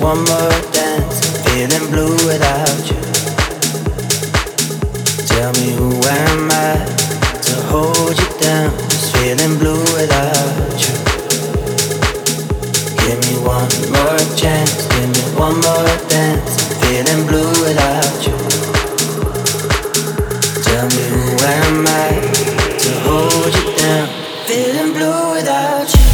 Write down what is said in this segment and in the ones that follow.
one more dance. I'm feeling blue without you. Tell me who am I to hold you down? Just feeling blue without you. Give me one more chance, give me one more dance. I'm feeling blue without you. Tell me who am I to hold you down? Feeling blue without you.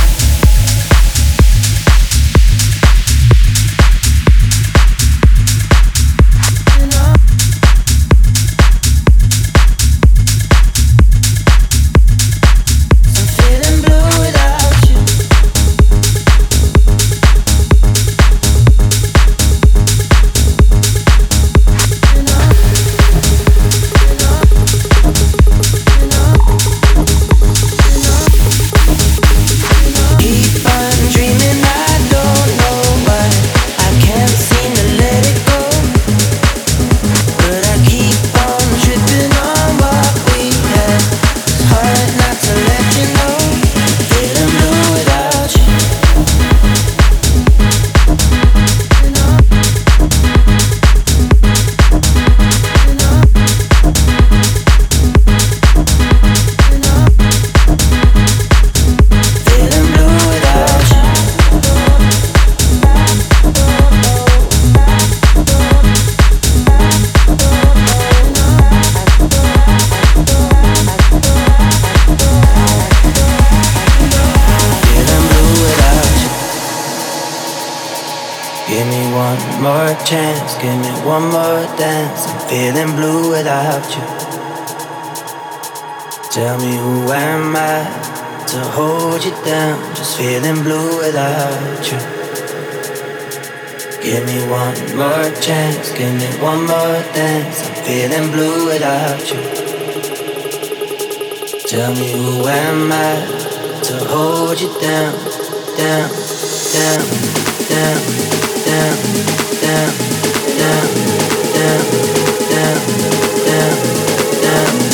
Chance, give me one more dance. I'm feeling blue without you. Tell me who am I to hold you down? Just feeling blue without you. Give me one more chance, give me one more dance. I'm feeling blue without you. Tell me who am I to hold you down, down, down, down, down, down, down, down, down, down, down.